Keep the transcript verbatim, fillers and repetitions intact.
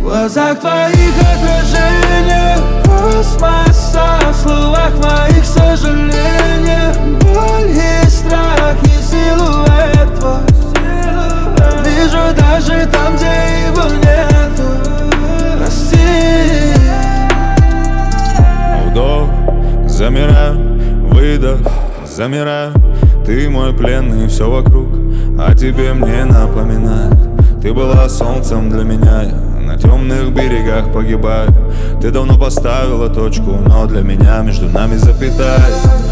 В глазах твоих отражение космоса, в словах моих сожаления, боль и страх и силуэт твой. Вижу даже там, где его нету. Прости. Вдох, замираю, выдох, замираю. Ты мой пленный, все вокруг о тебе мне напоминает. Ты была солнцем для меня, я на темных берегах погибаю. Ты давно поставила точку, но для меня между нами запятая.